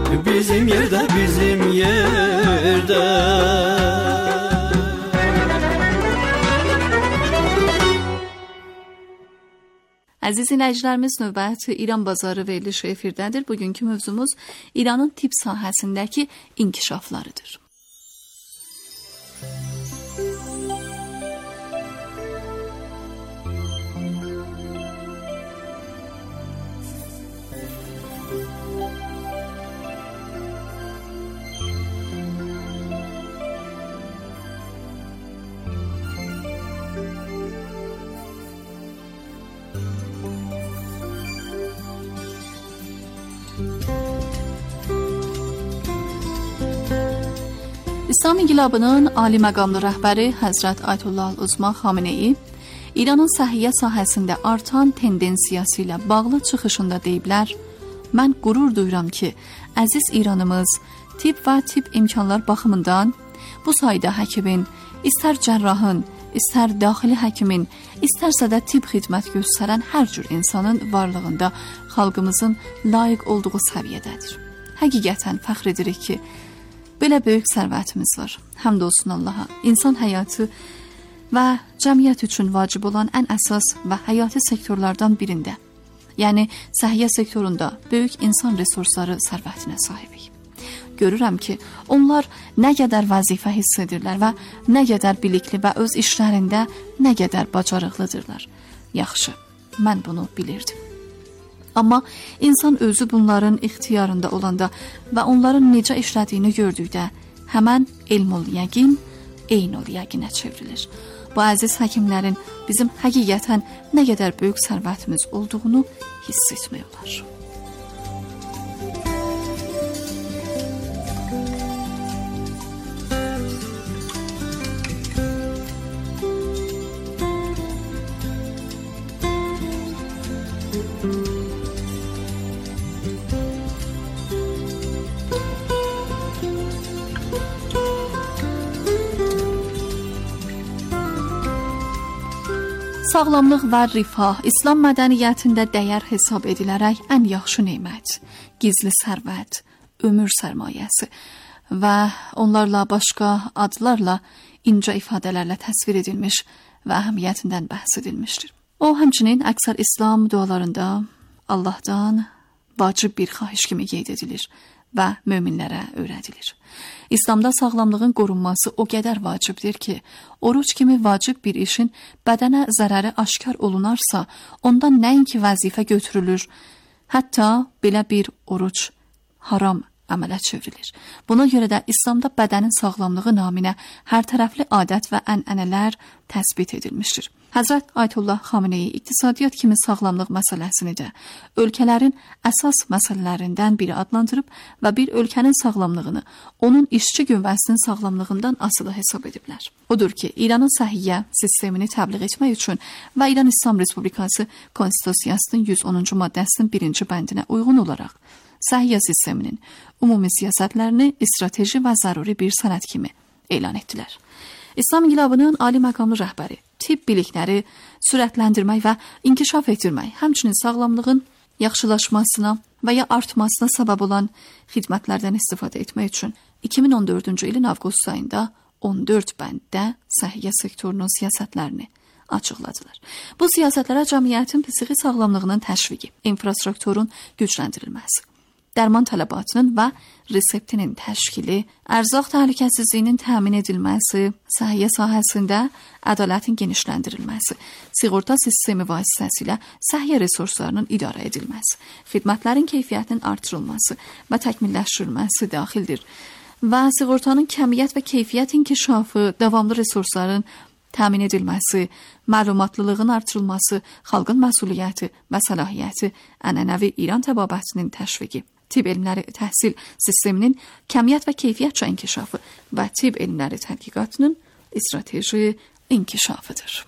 bizim yerde, bizim yerde. Əziz dinləyicilərimiz, növbət İran bazarı verilişi efirdədir. Bugünkü mövzumuz İranın tibb sahəsindəki inkişaflarıdır. İslam İnqilabının ali məqamlı rəhbəri Həzrət Ayətullah Uzma Xameneyi İranın səhiyyə sahəsində artan tendensiyası ilə bağlı çıxışında deyiblər: "Mən qürur duyuram ki, əziz İranımız tibb və tibb imkanlar baxımından bu sayda həkimin, istər cərrahın, istər daxili həkimin, istərsə də tibb xidmət göstərən hər cür insanın varlığında xalqımızın layiq olduğu səviyyədədir. Həqiqətən fəxr edirik ki, belə böyük sərvətimiz var. Həmd olsun Allaha. İnsan həyatı və cəmiyyət üçün vacib olan ən əsas və həyati sektorlardan birində, yəni səhiyyə sektorunda böyük insan resursları sərvətinə sahibik. Görürəm ki, onlar nə qədər vəzifə hiss edirlər və nə qədər bilikli və öz işlərində nə qədər bacarıqlıdırlar. Yaxşı, mən bunu bilirdim. Amma insan özü bunların ixtiyarında olanda və onların necə işlədiyini gördükdə həmən elmul yəqin, eynul yəqinə çevrilir. Bu əziz həkimlərin bizim həqiqətən nə qədər böyük sərvətimiz olduğunu hiss etmək olar. Sağlamlıq və rifah İslam mədəniyyətində dəyər hesab edilərək ən yaxşı nemət, gizli sərvət, ömür sərmayəsi və onlarla başqa adlarla incə ifadələrlə təsvir edilmiş və əhəmiyyətindən bəhs edilmişdir. O, həmçinin əksər İslam dualarında Allahdan vacib bir xahiş kimi qeyd edilir və möminlərə öyrədilir. İslamda sağlamlığın qorunması o qədər vacibdir ki, oruç kimi vacib bir işin bədənə zərəri aşkar olunarsa, ondan nəinki vəzifə götürülür, hətta belə bir oruç haram əmələ çevrilir. Buna görə də İslamda bədənin sağlamlığı naminə hər tərəfli adət və ənənələr təsbit edilmişdir. Həzrət Ayətullah Xameneyi iqtisadiyyat kimi sağlamlıq məsələsini də ölkələrin əsas məsələlərindən biri adlandırıb və bir ölkənin sağlamlığını onun işçi qüvvəsinin sağlamlığından asılı hesab ediblər. Odur ki, İranın səhiyyə sistemini təbliğ etmək üçün və İran İslam Respublikası Konstitusiyasının 110-cu maddəsinin 1-ci bəndinə uyğun olaraq səhiyyə sisteminin ümumi siyasətlərini strateji və zəruri bir sənəd kimi elan etdilər. İslam İnqilabının ali məqamlı rəhbəri tibb bilikləri sürətləndirmək və inkişaf etdirmək, həmçinin sağlamlığın yaxşılaşmasına və ya artmasına səbəb olan xidmətlərdən istifadə etmək üçün 2014-cü ilin avqust ayında 14 bənddə səhiyyə sektorunun siyasətlərini açıqladılar. Bu siyasətlərə cəmiyyətin psixi sağlamlığının təşviqi, infrastrukturun gücləndirilməsi, dərman tələbatının və reseptinin təşkili, ərzaq təhlükəsizliyinin təmin edilməsi, səhiyyə sahəsində ədalətin genişləndirilməsi, sığorta sistemi vasitəsilə səhiyyə resurslarının idarə edilməsi, xidmətlərin keyfiyyətinin artırılması və təkmilləşdirilməsi daxildir və sığortanın kəmiyyət və keyfiyyət inkişafı, davamlı resursların təmin edilməsi, məlumatlılığın artırılması, xalqın məsuliyyəti və səlahiyyəti, ənənəvi İran təbabətinin təşviqi, tibb elmləri təhsil sisteminin kəmiyyət və keyfiyyətcə inkişafı və tibb elmləri tədqiqatının strateji inkişafıdır.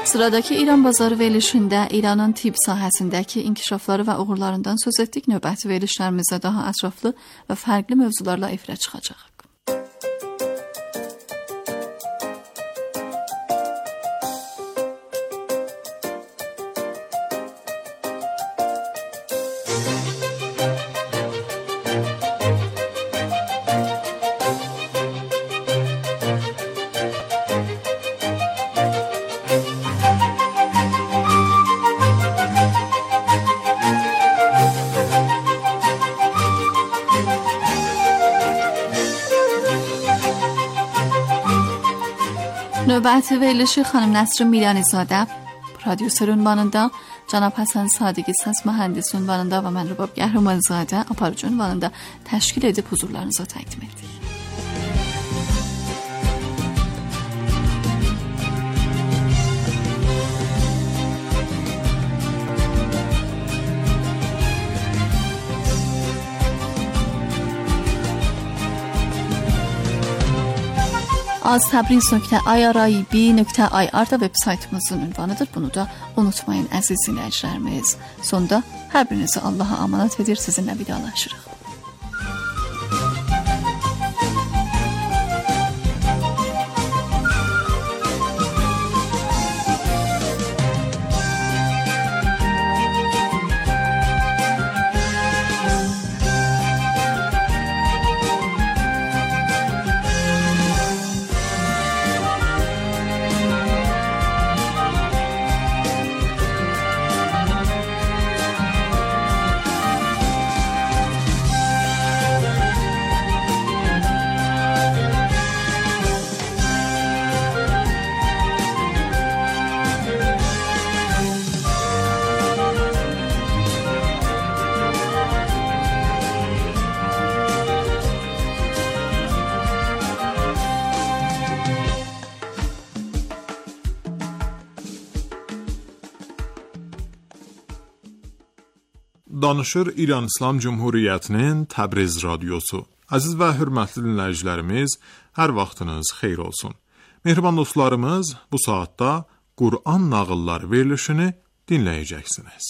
Sıradakı İran bazarı verilişində İranın tibb sahəsindəki inkişafları və uğurlarından söz etdik. Növbəti verilişlərimizdə daha ətraflı və fərqli mövzularla efirə çıxacaq. Növbəti verilişi xanım Nəsrin Miranizadə, prodüser ünvanında, cənab Həsən Sadiqi səs mühəndisi ünvanında və mən Rübab Qəhrəmanzadə aparıcı ünvanında təşkil edib huzurlarınıza təqdim etdik. aztabriz.irib.ir da veb-saytımızın ünvanıdır. Bunu da unutmayın əziz dinləyicilərimiz. Sonda hər birinizi Allaha amanat edir, sizinlə vidalaşırıq. Danışır İran İslam Cumhuriyyətinin Təbriz radiosu. Əziz və hörmətli dinləyicilərimiz, hər vaxtınız xeyir olsun. Mehriban dostlarımız, bu saatda Qur'an nağılları verilişini dinləyəcəksiniz.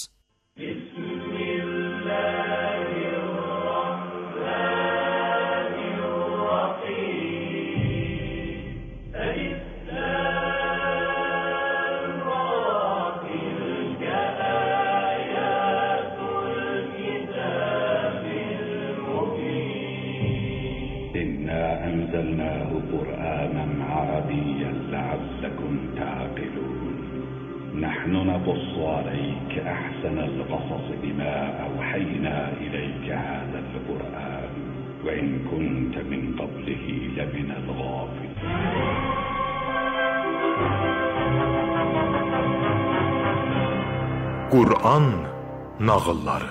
أنزلناه قرآنا عربيا لعلكم تعقلون نحن نقص عليك أحسن القصص بما أوحينا إليك هذا القرآن وإن كنت من قبله لمن الغافلين Qur'an nağılları.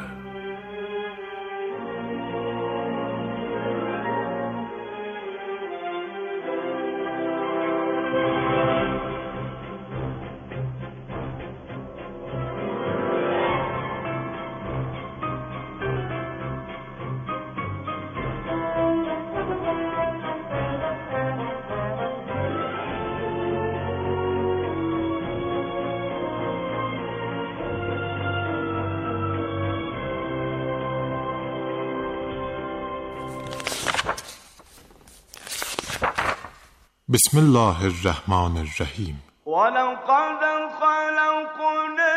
بسم الله الرحمن الرحیم. ولقد خلقنا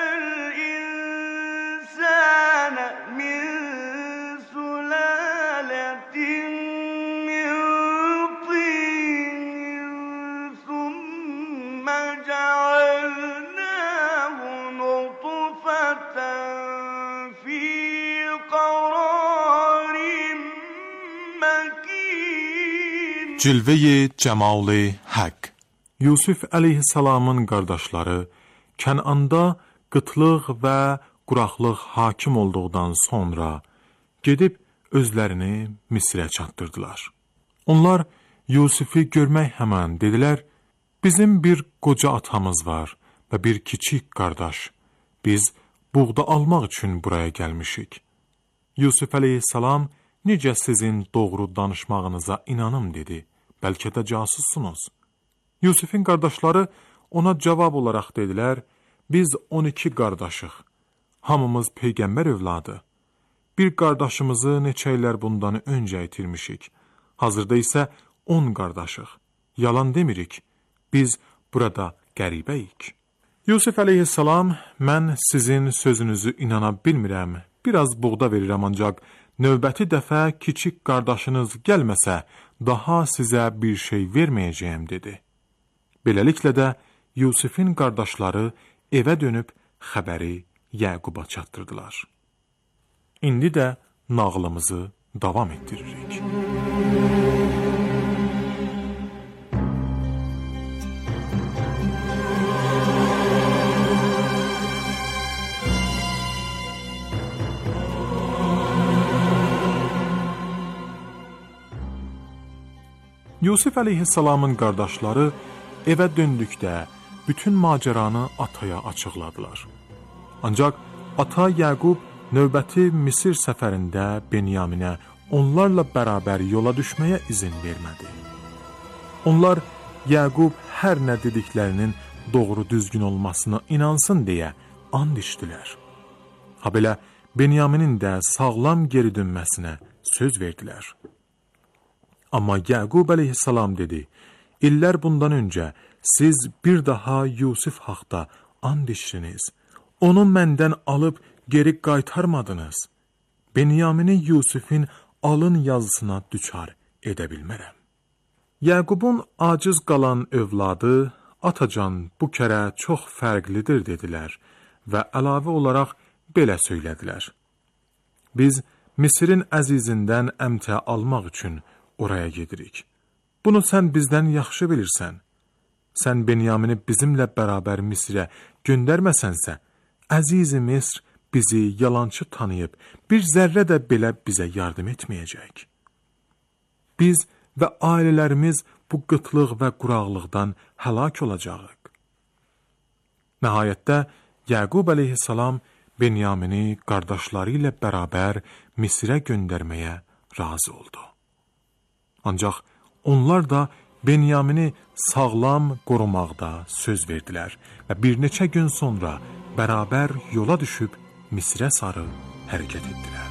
الإنسان من سلالة من طين ثم جعلناه نطفة في قرار مكين. Cilve-i Cemali Hak. Yusuf əleyhissalamın qardaşları Kənanda qıtlıq və quraqlıq hakim olduqdan sonra gedib özlərini Misrə çatdırdılar. Onlar Yusufu görmək həmən dedilər, bizim bir qoca atamız var və bir kiçik qardaş. Biz buğda almaq üçün buraya gəlmişik. Yusuf əleyhissalam, necə sizin doğru danışmağınıza inanım dedi, bəlkə də casussunuz. Yusufun qardaşları ona cavab olaraq dedilər, biz 12 qardaşıq, hamımız peyğəmbər övladı. Bir qardaşımızı neçə illər bundan öncə itirmişik, hazırda isə 10 qardaşıq, yalan demirik, biz burada qəribəyik. Yusif əleyhissalam, mən sizin sözünüzü inana bilmirəm, biraz buğda verirəm ancaq növbəti dəfə kiçik qardaşınız gəlməsə, daha sizə bir şey verməyəcəyəm, dedi. Beləliklə də Yusifin qardaşları evə dönüb xəbəri Yaquba çatdırdılar. İndi də nağılımızı davam etdiririk. Yusif əleyhissalamın qardaşları evə döndükdə bütün macəranı ataya açıqladılar. Ancaq ata Yaqub növbəti Misir səfərində Benyaminə onlarla bərabər yola düşməyə izin vermədi. Onlar Yaqub hər nə dediklərinin doğru düzgün olmasına inansın deyə and içdilər. Habelə Benyaminin də sağlam geri dönməsinə söz verdilər. Amma Yaqub əleyhissalam dedi, illər bundan öncə siz bir daha Yusif haqda and içdiniz. Onu məndən alıb geri qaytarmadınız. Benyamini Yusifin alın yazısına düçar edə bilmərəm. Yaqubun aciz qalan övladı, atacan bu kərə çox fərqlidir dedilər və əlavə olaraq belə söylədilər. Biz Misirin əzizindən əmtə almaq üçün oraya gedirik. Bunu sən bizdən yaxşı bilirsən. Sən Benyamini bizimlə bərabər Misirə göndərməsənsə, əziz-i Misr bizi yalançı tanıyıb, bir zərrə də belə bizə yardım etməyəcək. Biz və ailələrimiz bu qıtlıq və quraqlıqdan həlak olacağıq. Nəhayətdə Yaqub əleyhissalam Benyamini qardaşları ilə bərabər Misirə göndərməyə razı oldu. Ancaq onlar da Benyamini sağlam qorumaqda söz verdilər və bir neçə gün sonra bərabər yola düşüb Misirə sarı hərəkət etdilər.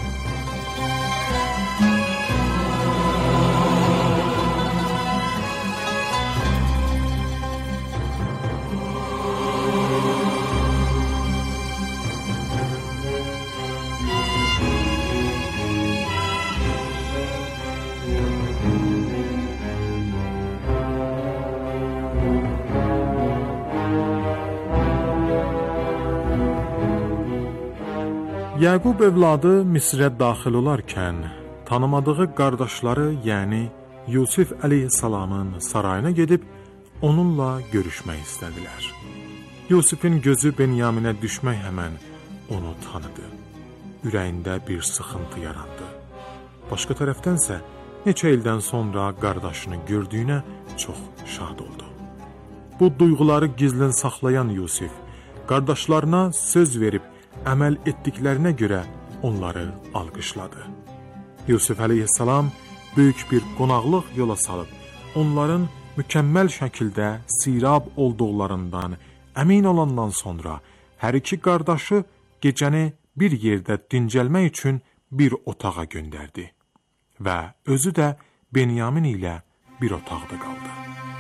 Yaqub övladı Misrə daxil olarkən, tanımadığı qardaşları, yəni Yusif əleyhissalamın sarayına gedib, onunla görüşmək istədilər. Yusifin gözü Benyaminə düşmək həmən onu tanıdı. Ürəyində bir sıxıntı yarandı. Başqa tərəfdənsə, neçə ildən sonra qardaşını gördüyünə çox şad oldu. Bu duyğuları gizlin saxlayan Yusif, qardaşlarına söz verib, əməl etdiklərinə görə onları alqışladı. Yusif əleyhissalam böyük bir qonaqlıq yola salıb, onların mükəmməl şəkildə sirab olduqlarından əmin olandan sonra hər iki qardaşı gecəni bir yerdə dincəlmək üçün bir otağa göndərdi və özü də Benyamin ilə bir otaqda qaldı.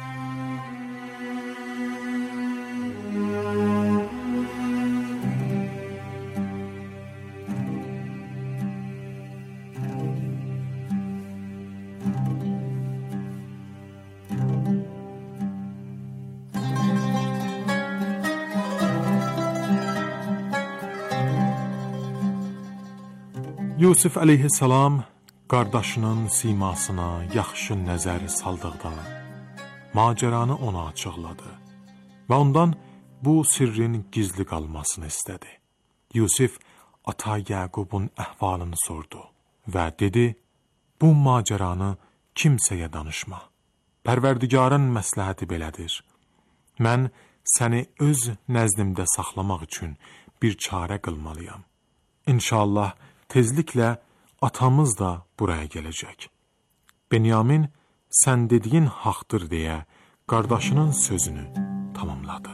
Yusif əleyhissalam qardaşının simasına yaxşı nəzər saldıqda macəranı ona açıqladı və ondan bu sirrin gizli qalmasını istədi. Yusif ata Yaqubun əhvalını sordu və dedi, bu macəranı kimsəyə danışma. Pərverdigarın məsləhəti belədir. Mən səni öz nəzdimdə saxlamaq üçün bir çarə qılmalıyam. İnşallah tezliklə atamız da buraya gələcək. Benyamin, sən dediyin haqdır deyə qardaşının sözünü tamamladı.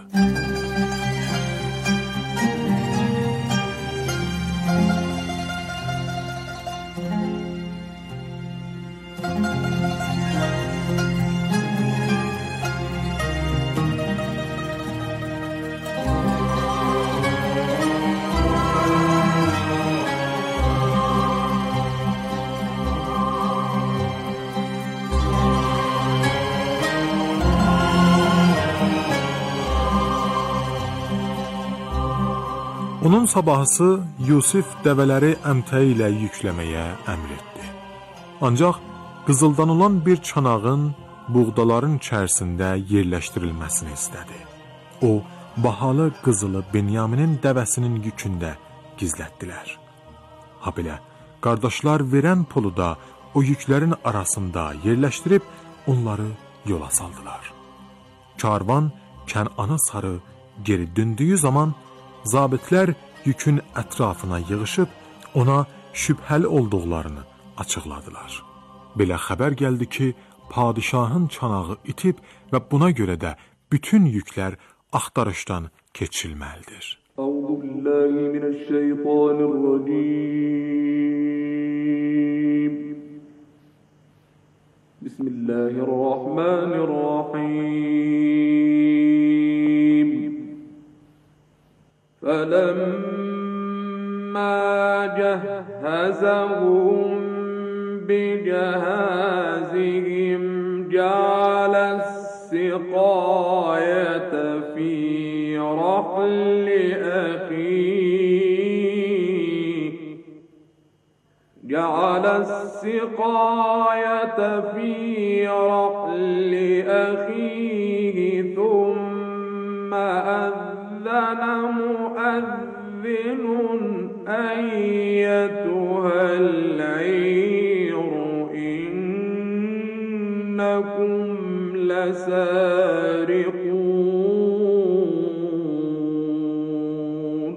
Onun sabahısı Yusif dəvələri əmtəyi ilə yükləməyə əmr etdi. Ancaq qızıldan olan bir çanağın buğdaların içərisində yerləşdirilməsini istədi. O, bahalı qızılı Benyaminin dəvəsinin yükündə gizlətdilər. Ha belə, qardaşlar verən pulu da o yüklərin arasında yerləşdirib onları yola saldılar. Karvan Kənana sarı geri döndüyü zaman zabitlər yükün ətrafına yığışıb ona şübhəli olduqlarını açıqladılar. Belə xəbər gəldi ki, padişahın çanağı itib və buna görə də bütün yüklər axtarışdan keçirilməlidir. Bismillahirrahmanirrahim. فَلَمَّا جَهَّزَهُم بِجَهَازِهِمْ جَعَلَ السِّقَايَةَ فِي رَحْلِ أَخِيهِ ثُمَّ أَذَّنَ مُؤَذِّنٌ أَيَّتُهَا الْعِيرُ إِنَّكُمْ لَسَارِقُونَ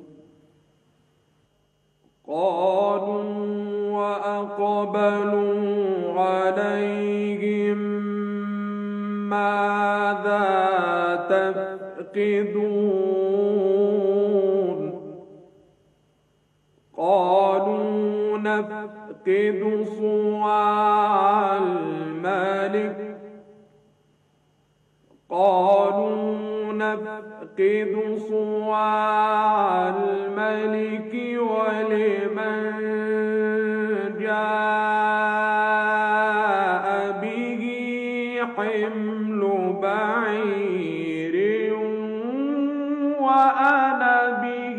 قَالُوا وَأَقْبَلُوا عَلَيْهِمْ مَاذَا تَفْقِدُونَ قالوا نفقد صواع الملك ولمن جاء به حمل بعير وأنا به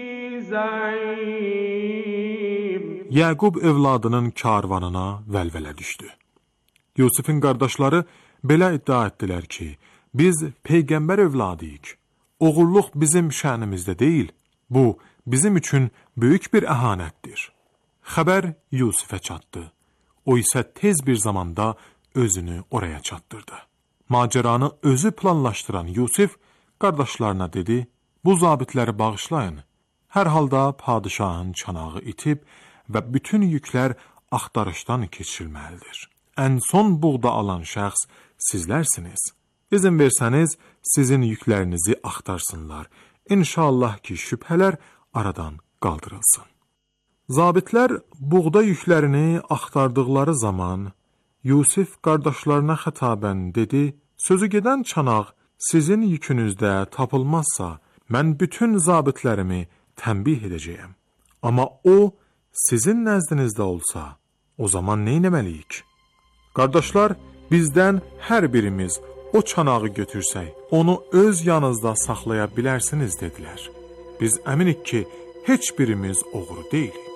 زعيم. Yaqub övladının karvanına vəlvələ düşdü. Yusifin qardaşları belə iddia etdilər ki, biz peyğəmbər övladıyıq. Oğurluq bizim şənimizdə deyil. Bu, bizim üçün böyük bir əhanətdir. Xəbər Yusifə çatdı. O isə tez bir zamanda özünü oraya çatdırdı. Macəranı özü planlaşdıran Yusif qardaşlarına dedi, bu zabitləri bağışlayın. Hər halda padişahın çanağı itib və bütün yüklər axtarışdan keçirilməlidir. Ən son buğda alan şəxs sizlərsiniz. İzin versəniz, sizin yüklərinizi axtarsınlar. İnşallah ki, şübhələr aradan qaldırılsın. Zabitlər buğda yüklərini axtardıqları zaman Yusif qardaşlarına xətabən dedi, sözü gedən çanaq sizin yükünüzdə tapılmazsa, mən bütün zabitlərimi tənbih edəcəyəm. Amma o, sizin nəzdinizdə olsa, o zaman nə etməliyik? Qardaşlar, bizdən hər birimiz o çanağı götürsək, onu öz yanınızda saxlaya bilərsiniz, dedilər. Biz əminik ki, heç birimiz oğru deyilik.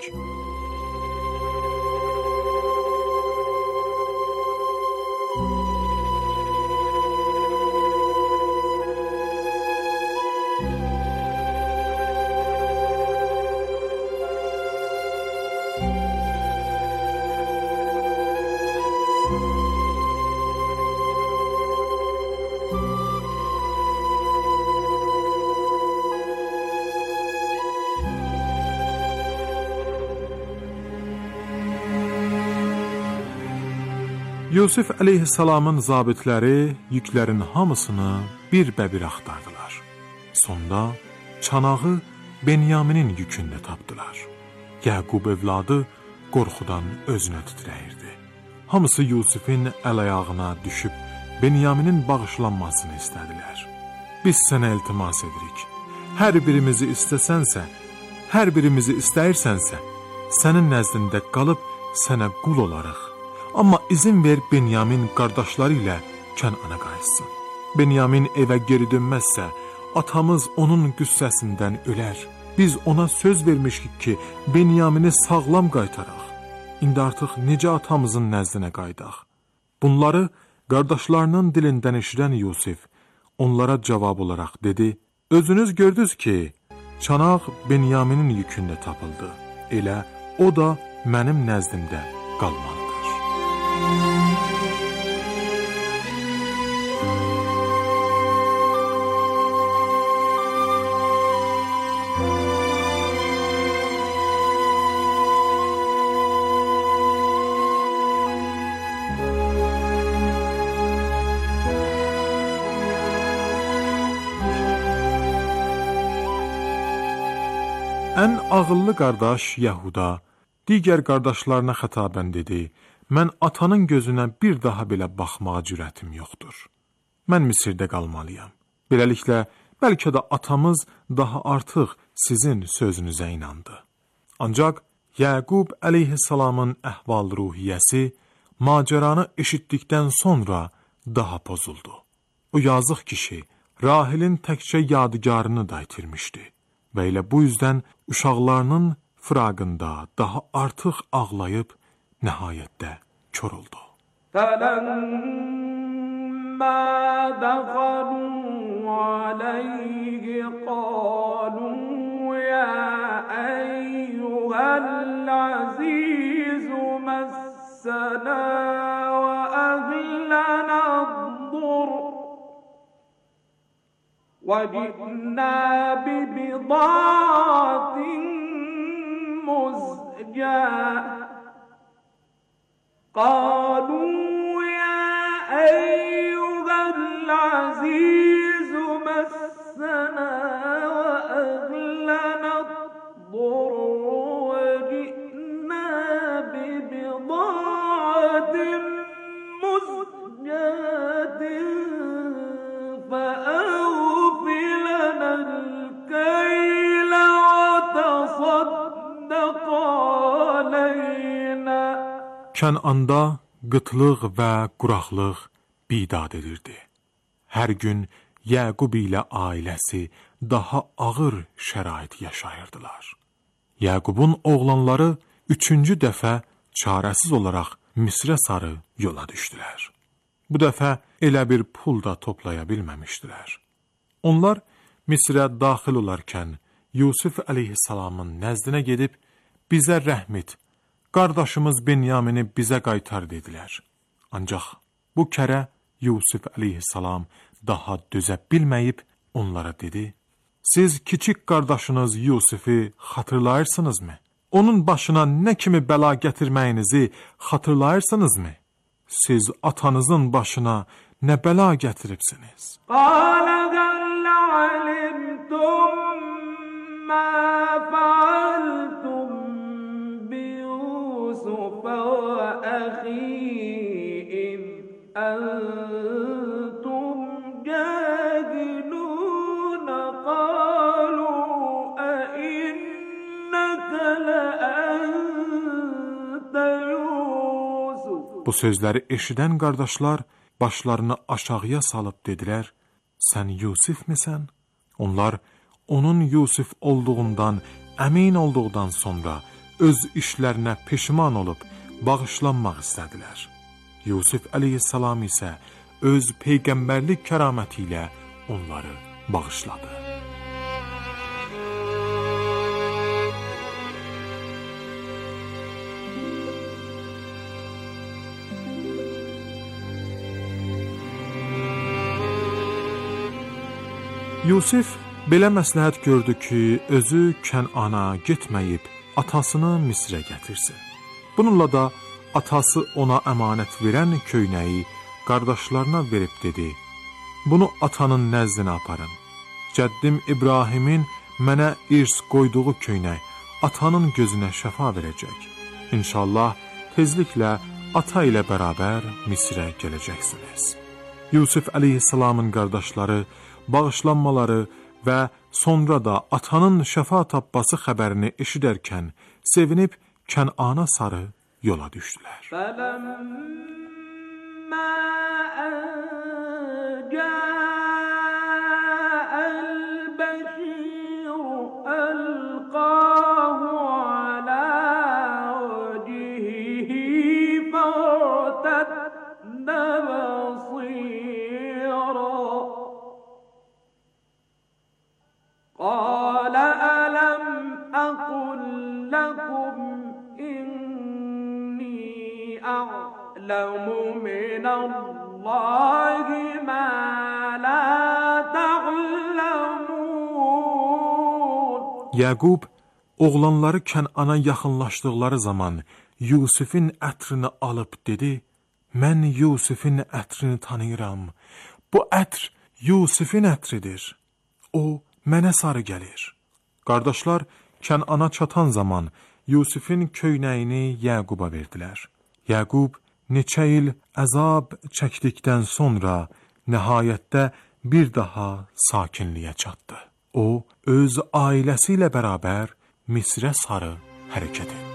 Yusif əleyhissalamın zabitləri yüklərin hamısını bir-bir axtardılar. Sonda çanağı Benyaminin yükündə tapdılar. Yaqub evladı qorxudan özünə titrəyirdi. Hamısı Yusifin əl-ayağına düşüb Benyaminin bağışlanmasını istədilər. Biz sənə iltimas edirik. Hər birimizi istəyirsənsə, sənin nəzdində qalıb sənə qul olarıq. Amma izin ver Benyamin qardaşları ilə Kənana qayıtsın. Benyamin evə geri dönməzsə, atamız onun qüssəsindən ölər. Biz ona söz vermişik ki, Benyamini sağlam qaytaraq. İndi artıq necə atamızın nəzdinə qaydaq? Bunları qardaşlarının dilindən eşidən Yusif onlara cavab olaraq dedi: Özünüz gördünüz ki, çanaq Benyaminin yükündə tapıldı. Elə o da mənim nəzdimdə qalmalıdır. Ən ağıllı qardaş Yahuda digər qardaşlarına xətabən dedi: Mən atanın gözünə bir daha belə baxmağa cürətim yoxdur. Mən Misirdə qalmalıyam. Beləliklə, bəlkə də atamız daha artıq sizin sözünüzə inandı. Ancaq Yaqub əleyhissalamın əhval-ruhiyyəsi macəranı eşitdikdən sonra daha pozuldu. O yazıq kişi Rahilin təkcə yadigarını da itirmişdi. Və elə bu yüzdən uşaqlarının firaqında daha artıq ağlayıb nəhayətdə kör oldu. فَلَمَّا دَخَلُوا عَلَيْهِ قَالُوا يَا أَيُّهَا الْعَزِيزُ مَسَّنَا وَأَهْلَنَا الضُّرُّ وَجِئْنَا بِبِضَاعَةٍ مُزْجَاةٍ قَالُوا يَا أَيُّهَا الْعَزِيزُ مَسَّنَا وَأَهْلَنَا الضُّرُّ وَجِئْنَا بِبِضَاعَةٍ مُزْجَاةٍ Kənanda qıtlıq və quraqlıq bidad edirdi. Hər gün Yaqub ilə ailəsi daha ağır şərait yaşayırdılar. Yaqubun oğlanları 3-cü dəfə çarəsiz olaraq Misrə sarı yola düşdülər. Bu dəfə elə bir pul da toplaya bilməmişdilər. Onlar Misrə daxil olarkən Yusif əleyhissalamın nəzdinə gedib, bizə rəhm et, qardaşımız Benyamini bizə qaytar dedilər. Ancaq bu kərə Yusif əleyhissalam daha dözə bilməyib onlara dedi: Siz kiçik qardaşınız Yusifi xatırlayırsınızmı? Onun başına nə kimi bəla gətirməyinizi xatırlayırsınızmı? Siz atanızın başına nə bəla gətiribsiniz? Qala hal alimtum ma fa'altum bi Yusuf və əxi in antum cahilun qalu a innaka la anta Yusuf. Bu sözləri eşidən qardaşlar başlarını aşağıya salıb dedilər: Sən Yusifmisən? Onlar onun Yusif olduğundan əmin olduqdan sonra öz işlərinə peşman olub bağışlanmaq istədilər. Yusif əleyhissalam isə öz peyğəmbərlik kəraməti ilə onları bağışladı. Yusif belə məsləhət gördü ki, özü Kənana getməyib atasını Misrə gətirsin. Bununla da atası ona əmanət verən köynəyi qardaşlarına verib dedi: "Bunu atanın nəzdinə aparın. Cəddim İbrahimin mənə irs qoyduğu köynək atanın gözünə şəfa verəcək. İnşallah tezliklə ata ilə bərabər Misrə gələcəksiniz." Yusuf əleyhissalamın qardaşları bağışlanmaları və sonra da atanın şəfa tapması xəbərini eşidərkən sevinib Kənana sarı yola düşdülər. قال ألم أقل لكم إني أعلم من الله ما لا تعلمون. Yaqub oğlanları Kənana yaxınlaşdıqları zaman Yusufin ətrini alıb dedi: "Mən Yusufin ətrini tanıyıram. Bu ətr Yusufin ətridir. O mənə sarı gəlir." Qardaşlar Kənana çatan zaman Yusufin köynəyini Yaquba verdilər. Yaqub neçə il əzab çəkdikdən sonra nəhayətdə bir daha sakinliyə çatdı. O öz ailəsi ilə bərabər Misrə sarı hərəkət etdi.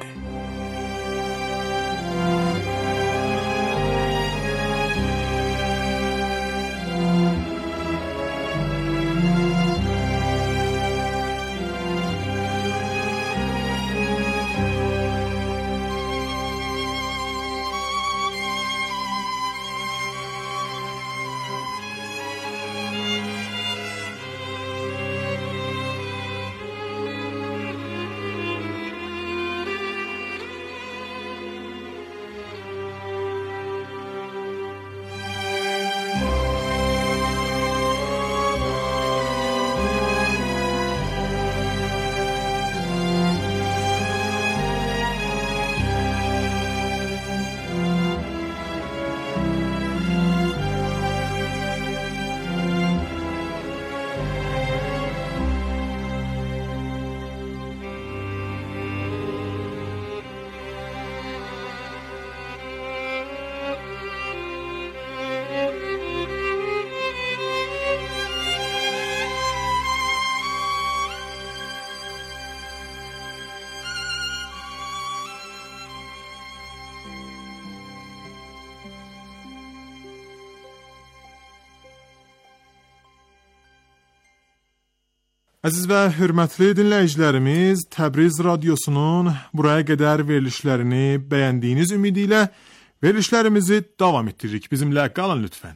Əziz və hörmətli dinləyicilərimiz, Təbriz Radiosunun buraya qədər verilişlərini bəyəndiyiniz ümidi ilə verilişlərimizi davam etdiririk. Bizimlə qalın lütfən.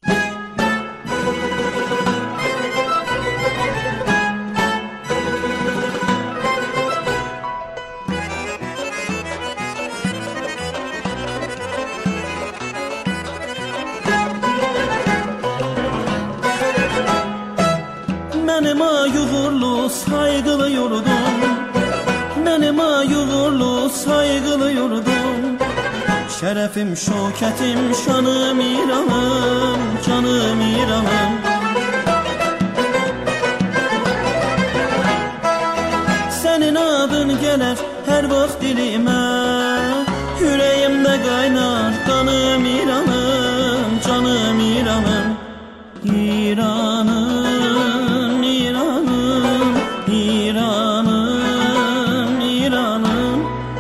Saygılı yurdum, benim ayuğurlu saygılı yurdum. Şərəfim, şökətim, şanım İranım, canım İranım. Sənin adın gələr hər vaxt dilimə, yüreğimdə qaynar qanım İranım, canım İranım. İranım, İranım, İranım, İranım,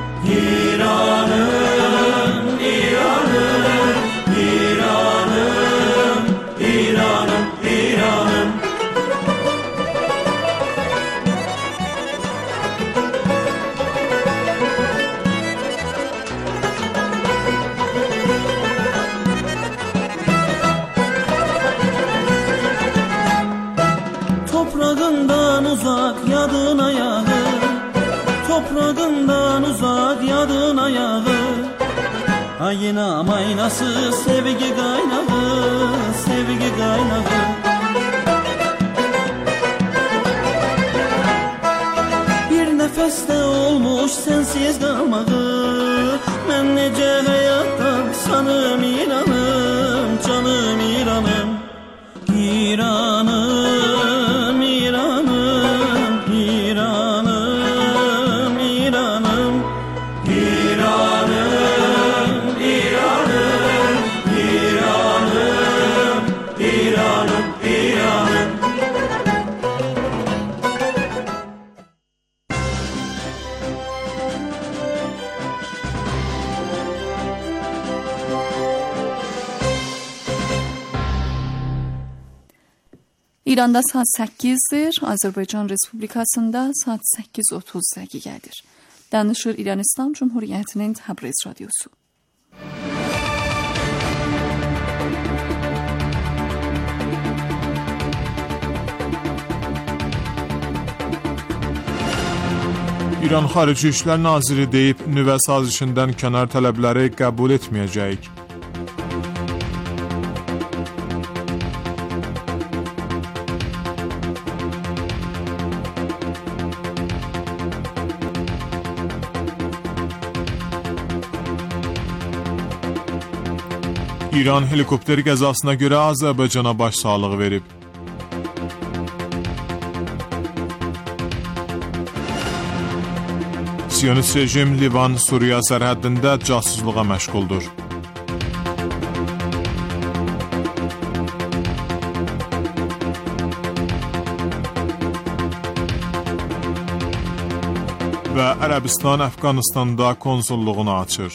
İranım, İranım, İranım, İranım, İranım. Toprağından uzak yadın ayağı, toprağından uzak yadın ayağı. Aynam aynası sevgi kaynağı, sevgi kaynağı. Bir nefeste olmuş sensiz kalmağı, ben nece İranım, İranım, canım İranım. İranım, İranım, İranım, İranım. İranım, İranım, İranım, İranım, İranım. İranda saat 8'dir, Azərbaycan Respublikasında saat 8:30 dəqiqədir. Danışır İran İslam Cumhuriyyətinin Təbriz radiosu. İran Xarici İşlər Naziri deyib, nüvə sazişindən kənar tələbləri qəbul etməyəcəyik. İran helikopter qəzasına görə Azərbaycana başsağlığı verib. Siyonist rejim Livan-Suriya sərhəddində casusluğa məşğuldur. Və Ərəbistan Əfqanistanda konsulluğunu açır.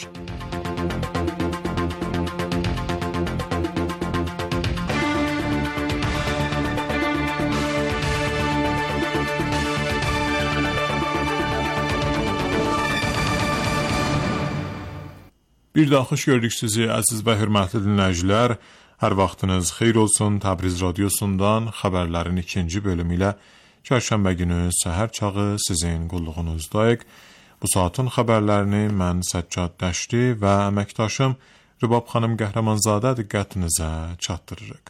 Bir daha xoş gördük sizi, əziz və hörmətli dinləyicilər. Hər vaxtınız xeyir olsun. Təbriz radiosundan xəbərlərin ikinci bölümü ilə çərşənbə günü səhər çağı sizin qulluğunuzdayıq. Bu saatın xəbərlərini mən Səccad Dəşti və əməkdaşım Rübab xanım Qəhrəmanzadə diqqətinizə çatdırırıq.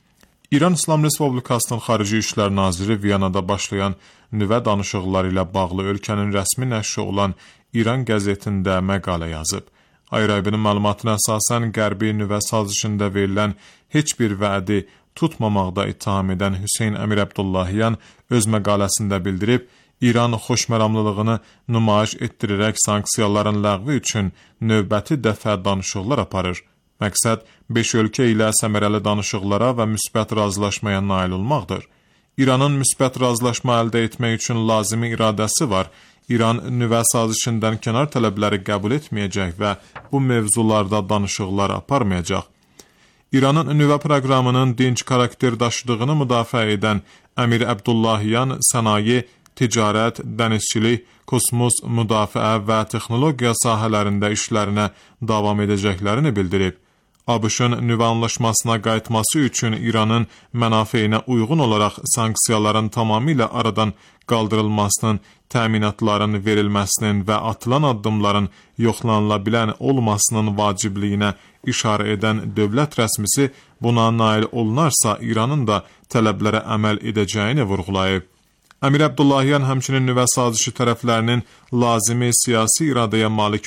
İran İslam Respublikasının Xarici İşlər Naziri Viyanada başlayan nüvə danışıqları ilə bağlı ölkənin rəsmi nəşri olan İran qəzetində məqalə yazıb. Ayrı-ayrının məlumatına əsasən Qərbi nüvə sazişində verilən heç bir vədi tutmamaqda ittiham edən Hüseyn Əmir Əbdullahiyan öz məqaləsində bildirib, İran xoşməramlılığını nümayiş etdirərək sanksiyaların ləğvi üçün növbəti dəfə danışıqlar aparır. Məqsəd 5 ölkə ilə səmərəli danışıqlara və müsbət razılaşmaya nail olmaqdır. İranın müsbət razılaşma əldə etmək üçün lazımi iradəsi var. İran nüvə sazişindən kənar tələbləri qəbul etməyəcək və bu mövzularda danışıqlar aparmayacaq. İranın nüvə proqramının dinc karakter daşıdığını müdafiə edən Əmir Əbdullahiyan sənaye, ticarət, dənizçilik, kosmos, müdafiə və texnologiya sahələrində işlərinə davam edəcəklərini bildirib. ABŞ-ın nüvə anlaşmasına qayıtması üçün İranın mənafeyinə uyğun olaraq sanksiyaların tamamilə aradan qaldırılmasının, təminatların verilməsinin və atılan addımların yoxlanıla bilən olmasının vacibliyinə işarə edən dövlət rəsmisi buna nail olunarsa İranın da tələblərə əməl edəcəyini vurğulayıb. Əmir Əbdullahiyan həmçinin nüvə sazişi tərəflərinin lazımi siyasi iradəyə malik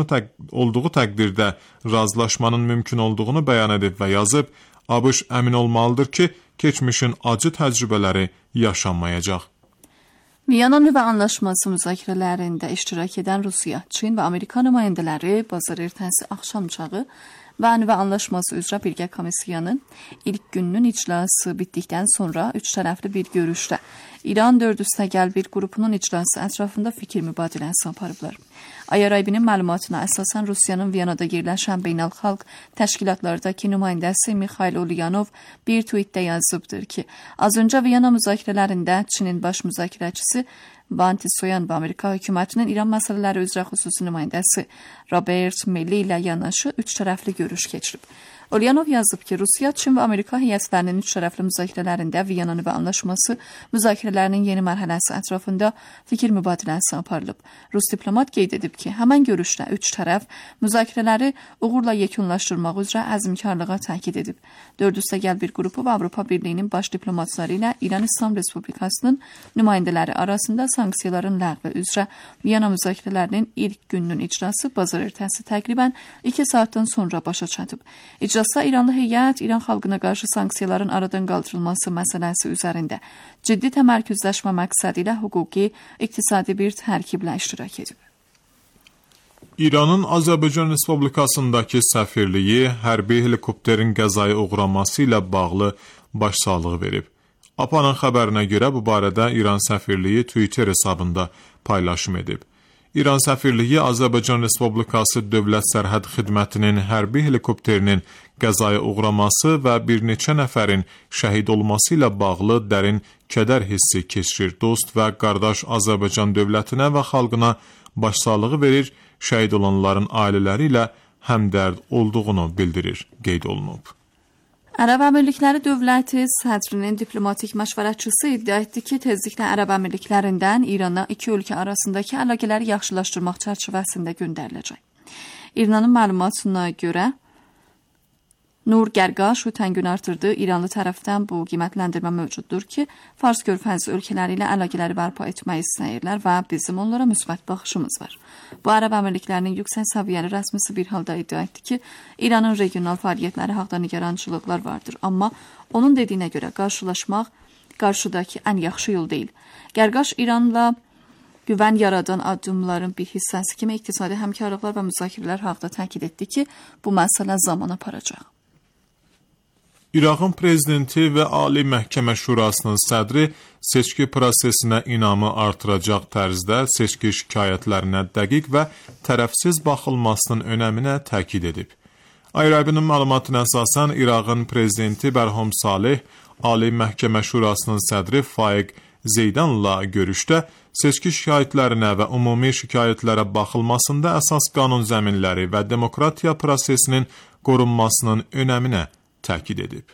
olduğu təqdirdə razılaşmanın mümkün olduğunu bəyan edib və yazıb, ABŞ əmin olmalıdır ki, keçmişin acı təcrübələri yaşanmayacaq. Viyana nüvə anlaşması müzakirələrində iştirak edən Rusiya, Çin və Amerika nümayəndələri bazar ertəsi axşam çağı və nüvə anlaşması üzrə birgə komissiyanın ilk gününün iclası bitdikdən sonra üç tərəfli bir görüşdə İran 4+1 qrupunun iclası ətrafında fikir mübadiləsi aparıblar. IRIB-nin məlumatına əsasən Rusiyanın Viyanada yerləşən beynəlxalq təşkilatlardakı nümayəndəsi Mikhail Ulyanov bir tweetdə yazıbdır ki, az öncə Viyana müzakirələrində Çinin baş müzakirəçisi Van Tisoyan və Amerika hökumətinin İran məsələləri üzrə xüsusi nümayəndəsi Robert Melli ilə yanaşı üç tərəfli görüş keçirib. Olyanov yazıb ki, Rusiya, Çin və Amerika heyətlərinin üç tərəfli müzakirələrində Viyana nüvə anlaşması müzakirələrinin yeni mərhələsi ətrafında fikir mübadiləsi aparılıb. Rus diplomat qeyd edib ki, həmən görüşdə üç tərəf müzakirələri uğurla yekunlaşdırmaq üzrə əzmkarlığa təkid edib. 4 üstəgəl bir qrupu və Avropa Birliyinin baş diplomatları ilə İran İslam Respublikasının nümayəndələri arasında sanksiyaların ləğvi üzrə Viyana müzakirələrinin ilk gününün icrası bazar ertəsi təqribən 2 saatdan sonra başa çatıb. İclasda İranlı heyət İran xalqına qarşı sanksiyaların aradan qaldırılması məsələsi üzərində ciddi təmərküzləşmə məqsədi ilə hüquqi, iqtisadi bir tərkiblə iştirak edib. İranın Azərbaycan Respublikasındakı səfirliyi hərbi helikopterin qəzaya uğraması ilə bağlı başsağlığı verib. APA'nın xəbərinə görə bu barədə İran səfirliyi Twitter hesabında paylaşım edib. İran səfirliyi Azərbaycan Respublikası Dövlət Sərhəd Xidmətinin hərbi helikopterinin qəzaya uğraması və bir neçə nəfərin şəhid olması ilə bağlı dərin kədər hissi keçirir. Dost və qardaş Azərbaycan dövlətinə və xalqına başsağlığı verir, şəhid olanların ailələri ilə həmdərd olduğunu bildirir, qeyd olunub. Ərəb Əmirlikləri Dövləti sədrinin diplomatik məşvərətçisi iddia etdi ki, tezliklə Ərəb Əmirliklərindən İrana iki ölkə arasındakı əlaqələri yaxşılaşdırmaq çərçivəsində göndəriləcək. İranın məlumatına görə Nur Gərgaş ötən gün artırdığı İranlı tərəfdən bu qiymətləndirmə mövcuddur ki, Fars körfəzi ölkələri ilə əlaqələri bərpa etmək istəyirlər və bizim onlara müsbət baxışımız var. Bu Ərəb Əmirliklərinin yüksək səviyyəli rəsmisi bir halda iddia etdi ki, İranın regional fəaliyyətləri haqda nigarançılıqlar vardır, amma onun dediyinə görə qarşılaşmaq qarşıdakı ən yaxşı yol deyil. Gərgaş İranla güvən yaradan addımların bir hissəsi kimi iqtisadi həmkarlıqlar və müzakirələr haqda təkid etdi ki, bu məsələ zaman aparacaq. İraqın prezidenti və Ali Məhkəmə Şurasının sədri seçki prosesinə inamı artıracaq tərzdə seçki şikayətlərinə dəqiq və tərəfsiz baxılmasının önəminə təkid edib. Ayrabinin məlumatına əsasən İraqın prezidenti Bərham Salih, Ali Məhkəmə Şurasının sədri Faiq Zeydanla görüşdə seçki şikayətlərinə və ümumi şikayətlərə baxılmasında əsas qanun zəminləri və demokratiya prosesinin qorunmasının önəminə təkid edib.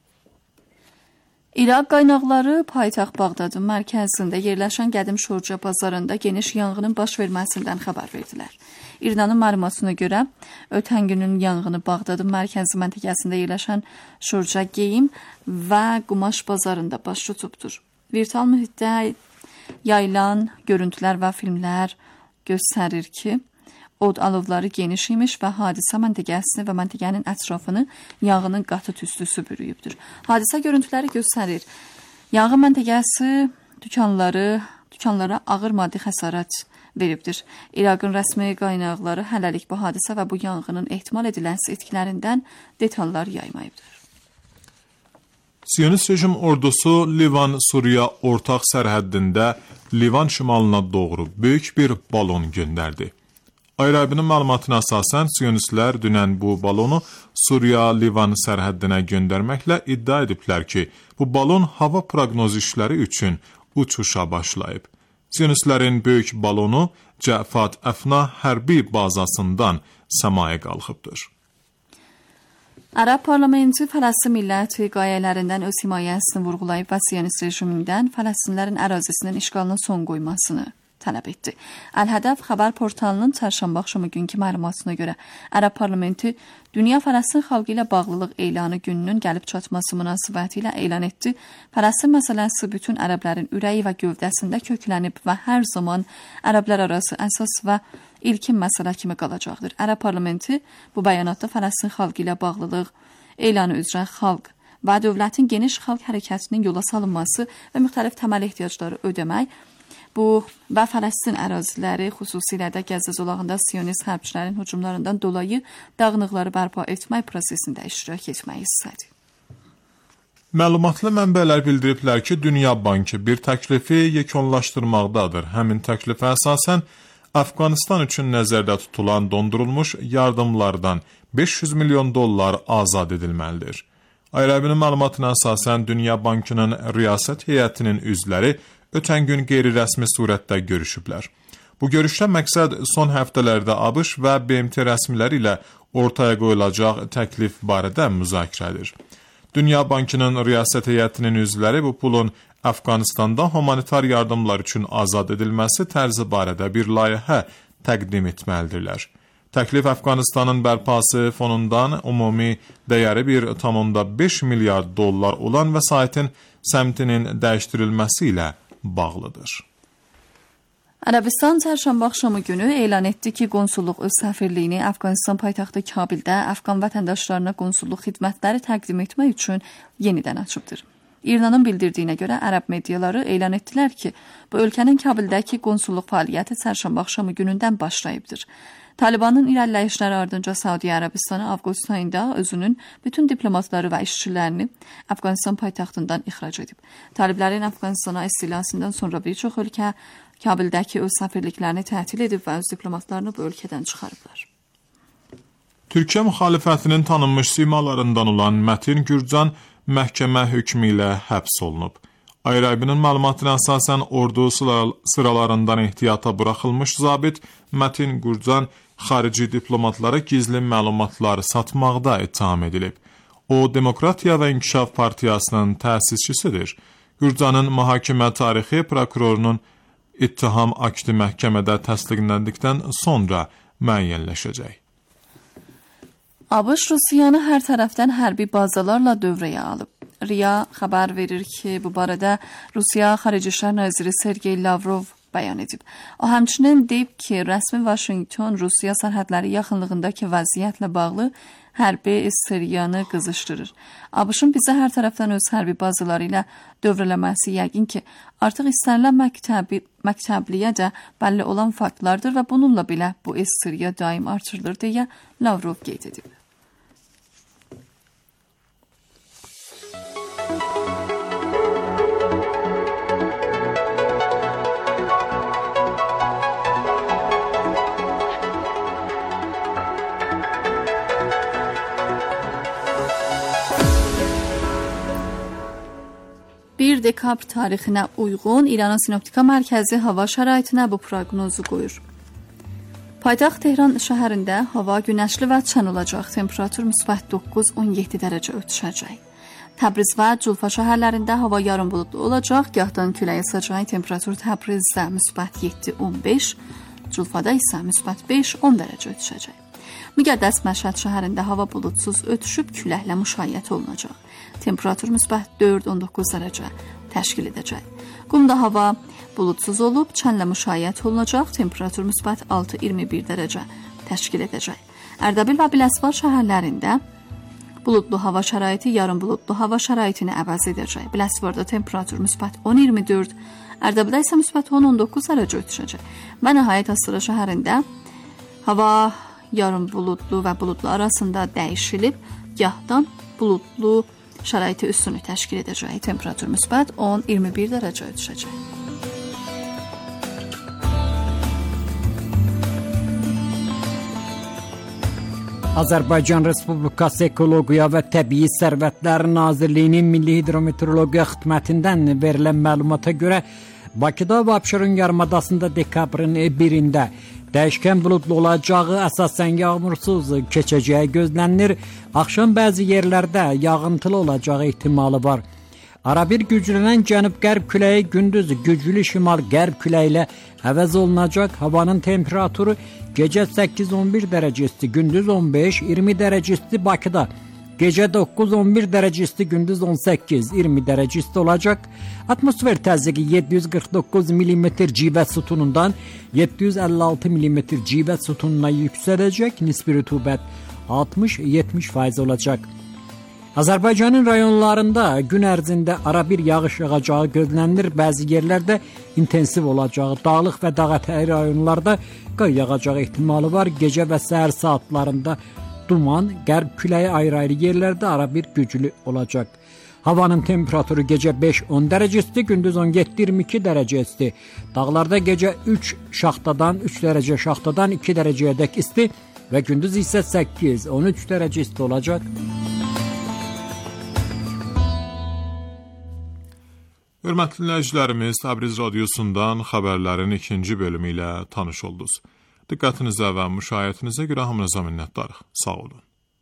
İraq qaynaqları paytaxt Bağdadın mərkəzində yerləşən qədim Şorca bazarında geniş yanğının baş verməsindən xəbər verdilər. İranın məlumatına görə ötən günün yanğını Bağdadın mərkəzi məntəqəsində yerləşən Şorca geyim və qumaş bazarında baş tutubdur. Virtual mühitdə yayılan görüntülər və filmlər göstərir ki, od alovları geniş imiş və hadisə məntəqəsini və məntəqənin ətrafını yanğının qatı tüstüsü bürüyübdür. Hadisə görüntüləri göstərir. Yanğın məntəqəsi dükanlara ağır maddi xəsarət veribdir. İraqın rəsmi qaynaqları hələlik bu hadisə və bu yanğının ehtimal edilən etkilərindən detallar yaymayıbdır. Siyonist rejim ordusu Livan-Suriya ortaq sərhəddində Livan şimalına doğru böyük bir balon göndərdi. Ayrabinin məlumatına əsasən Siyonistlər dünən bu balonu Suriya-Livan sərhəddinə göndərməklə iddia ediblər ki, bu balon hava proqnozu işləri üçün uçuşa başlayıb. Siyonistlərin böyük balonu Cəfat Əfna hərbi bazasından səmaya qalxıbdır. Ərəb parlamenti Fələstin milləti qayələrindən öz himayəsini vurğulayıb və Siyonist rejimindən Fələstinlərin ərazisinin işğalına son qoymasını tələb etdi. Əl-Hədəf xəbər portalının çərşənbə axşamı günkü məlumatına görə Ərəb parlamenti Dünya Fələstin xalqı ilə bağlılıq elanı gününün gəlib çatması münasibəti ilə elan etdi. Fələstin məsələsi bütün ərəblərin ürəyi və gövdəsində köklənib və hər zaman ərəblər arası əsas və ilkin məsələ kimi qalacaqdır. Ərəb parlamenti bu bəyanatda Fələstin xalqı ilə bağlılıq elanı üzrə xalq və dövlətin geniş xalq hərəkətinin yola salınması və müxtəlif təməl ehtiyacları ödəmək, bu və Fələstin əraziləri, xüsusilə də Qəzza zolağında Siyonist hərbçilərin hücumlarından dolayı dağınıqları bərpa etmək prosesində iştirak etmək istədi. Məlumatlı mənbələr bildiriblər ki, Dünya Bankı bir təklifi yekunlaşdırmaqdadır. Həmin təklifə əsasən Əfqanistan üçün nəzərdə tutulan dondurulmuş yardımlardan $500 milyon azad edilməlidir. Ayrabinin məlumatına əsasən Dünya Bankının riyasət heyətinin üzvləri ötən gün qeyri-rəsmi surətdə görüşüblər. Bu görüşdə məqsəd son həftələrdə ABŞ və BMT rəsmiləri ilə ortaya qoyulacaq təklif barədə müzakirə edir. Dünya Bankının Riyasət Heyətinin üzvləri bu pulun Əfqanistanda humanitar yardımlar üçün azad edilməsi tərzi barədə bir layihə təqdim etməlidirlər. Təklif Əfqanistanın bərpası fonundan ümumi dəyəri 1,5 milyard dollar olan vəsaitin səmtinin dəyişdirilməsi ilə bağlıdır. Ərəbistan çərşənbə axşamı günü elan etdi ki, konsulluq öz səfirliyini Əfqanistan paytaxtı Kabildə Əfqan vətəndaşlarına konsulluq xidmətləri təqdim etmək üçün yenidən açıbdır. İranın bildirdiyinə görə ərəb mediaları elan etdilər ki, bu ölkənin Kabildəki konsulluq fəaliyyəti çərşənbə axşamı günündən başlayıbdır. Talibanın irəliləyişləri ardınca Səudiyyə Ərəbistanı avqust ayında özünün bütün diplomatları və işçilərini Əfqanistan paytaxtından ixrac edib. Taliblərin Əfqanistana istilasından sonra bir çox ölkə Kabildəki öz səfirliklərini tətil edib və öz diplomatlarını bu ölkədən çıxarıblar. Türkiyə müxalifətinin tanınmış simalarından olan Mətin Gürcan məhkəmə hökmü ilə həbs olunub. Ayrıbinin məlumatına əsasən ordu sıralarından ehtiyata buraxılmış zabit Mətin Gürcan xarici diplomatlara gizli məlumatlar satmaqda ittiham edilib. O, Demokratiya və İnkişaf Partiyasının təsisçisidir. Gürcanın mühakimə tarixi prokurorunun ittiham akti məhkəmədə təsdiqləndikdən sonra müəyyənləşəcək. ABŞ Rusiyanı hər tərəfdən hərbi bazalarla dövrəyə alıb. RIA xəbər verir ki, bu barədə Rusiya Xarici İşlər Naziri Sergey Lavrov bəyan edib. O həmçinin deyib ki, rəsmi Vaşinqton Rusiya sərhədləri yaxınlığındakı vəziyyətlə bağlı hərbi seriyanı qızışdırır. ABŞ-ın bizə hər tərəfdən öz hərbi bazaları ilə dövrələməsi yəqin ki, artıq istənilən məktəbliyə də bəlli olan faktlardır və bununla belə bu seriya daim artırılır deyə Lavrov qeyd edib. Dekabr tarixinə uyğun İranın Sinoptika Mərkəzi hava şəraitinə bu proqnozu qoyur. Paytaxt Tehran şəhərində hava günəşli və çən olacaq. Temperatur müsbət 9-17 dərəcə ötüşəcək. Təbriz və Culfa şəhərlərində hava yarım buludlu olacaq. Gahdan külək əsəcək. Temperatur Təbrizdə müsbət 7-15, Culfada isə müsbət 5-10 dərəcə ötüşəcək. Müqəddəs Məşhəd şəhərində hava buludsuz ötüşüb küləklə müşayiət olunacaq. Temperatur müsbət 4-19 dərəcə təşkil edəcək. Qumda hava buludsuz olub, çənlə müşayiət olunacaq. Temperatur müsbət 6-21 dərəcə təşkil edəcək. Ərdəbil və Biləsuvar şəhərlərində buludlu hava şəraiti yarım buludlu hava şəraitini əvəz edəcək. Biləsuvarda temperatur müsbət 10-24, Ərdəbildə isə müsbət 10-19 dərəcə ötüşəcək. Və nəhayət Astara şəhərində hava yarım buludlu və buludlu arasında dəyişilib, gahdan buludlu şəraiti üstünü təşkil edəcək. Temperatur müsbət 10-21 dərəcə ötüşəcək. Azərbaycan Respublikası Ekologiya və Təbii Sərvətlər Nazirliyinin Milli Hidrometeorologiya xidmətindən verilən məlumata görə Bakıda və Abşeron yarımadasında dekabrın 1-də dəyişkən buludlu olacağı, əsasən yağmursuz keçəcəyi gözlənilir. Axşam bəzi yerlərdə yağıntılı olacağı ehtimalı var. Arabir güclənən cənub-qərb küləyi gündüz güclü şimal-qərb küləyi ilə əvəz olunacaq. Havanın temperaturu gecə 8-11 dərəcə isti, gündüz 15-20 dərəcə isti Bakıda. Gecə 9-11 dərəcə isti, gündüz 18-20 dərəcə isti olacaq. Atmosfer təzyiqi 749 mm civə sütunundan 756 mm civə sütununa yüksələcək. Nisbi rütubət 60-70% olacaq. Azərbaycanın rayonlarında gün ərzində arabir yağış yağacağı gözlənilir. Bəzi yerlərdə intensiv olacağı, dağlıq və dağətəyi rayonlarda qar yağacağı ehtimalı var. Gecə və səhər saatlarında duman, qərb küləyi ayrı-ayrı yerlərdə arabir güclü olacaq. Havanın temperaturu gecə 5-10 dərəcə isti, gündüz 17-22 dərəcə isti. Dağlarda gecə 3 dərəcə şaxtadan 2 dərəcəyədək isti və gündüz isə 8-13 dərəcə isti olacaq. Hörmətli dinləyicilərimiz, Təbriz radiosundan xəbərlərin ikinci bölümü ilə tanış oldunuz. Diqqətinizə və müşahiyyətinizə görə hamınıza minnətdarıq. Sağ olun.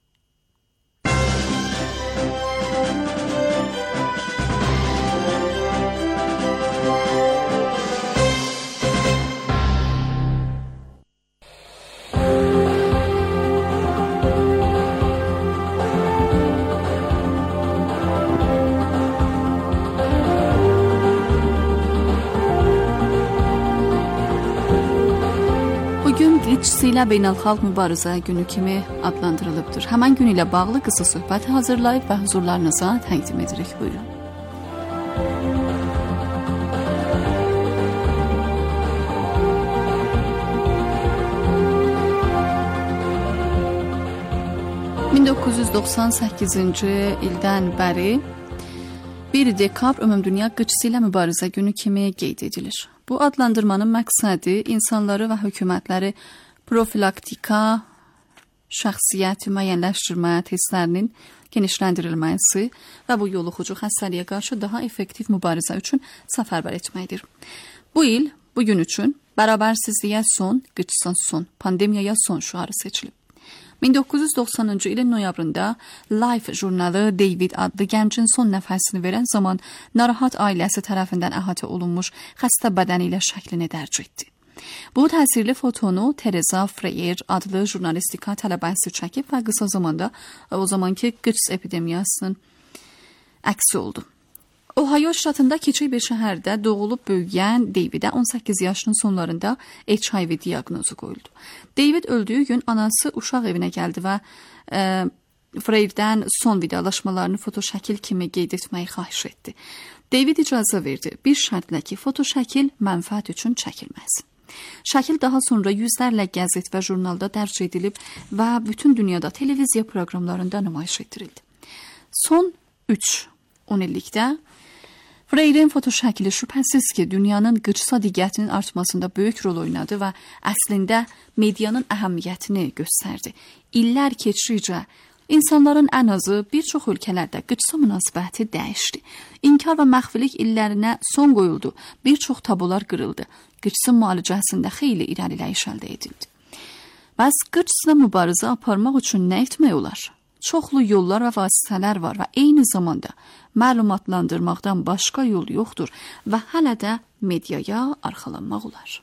Qıds ilə Beynəlxalq Mübarizə Günü kimi adlandırılıbdır. Həmən gün ilə bağlı qısa söhbət hazırlayıb və huzurlarınıza təqdim edirik. Buyurun. ...1998-ci ildən bəri 1 dekabr Ümumdünya Qıds ilə Mübarizə Günü kimi qeyd edilir. Bu adlandırmanın məqsədi insanları və hökumətləri profilaktika, şəxsiyyət müəyyənləşdirmə testlərinin genişləndirilməsi və bu yoluxucu xəstəliyə qarşı daha effektiv mübarizə üçün səfərbər etməkdir. Bu il, bu gün üçün bərabərsizliyə son, qıdsa son, pandemiyaya son şüarı seçilib. 1990-cı ilin noyabrında Life jurnalı David adlı gəncin son nəfəsini verən zaman narahat ailəsi tərəfindən əhatə olunmuş xəstə bədəni ilə şəklini dərc etdi. Bu təsirli fotonu Teresa Freyer adlı jurnalistika tələbəsi çəkib və qısa zamanda o zamanki qıds epidemiyasının əksi oldu. Ohio ştatında kiçik bir şəhərdə doğulub böyüyən Davidə 18 yaşının sonlarında HIV diaqnozu qoyuldu. David öldüyü gün anası uşaq evinə gəldi və Freyerdən son vidalaşmalarını fotoşəkil kimi qeyd etməyi xahiş etdi. David icazə verdi, bir şərtlə ki, fotoşəkil mənfəət üçün çəkilməsin. Şəkil daha sonra yüzlərlə qəzet və jurnalda dərc edilib və bütün dünyada televiziya proqramlarında nümayiş etdirildi. Son 10 illikdə Freyer'in fotoşəkili şübhəsiz ki, dünyanın qıdsa diqqətinin artmasında böyük rol oynadı və əslində medianın əhəmiyyətini göstərdi. İllər keçdikcə İnsanların ən azı bir çox ölkələrdə qıdsa münasibəti dəyişdi. İnkar və məxfilik illərinə son qoyuldu. Bir çox tabular qırıldı. Qıdsın müalicəsində xeyli irəliləyiş əldə edildi. Bəs qıdsla mübarizə aparmaq üçün nə etmək olar? Çoxlu yollar və vasitələr var və eyni zamanda məlumatlandırmaqdan başqa yol yoxdur və hələ də mediaya arxalanmaq olar.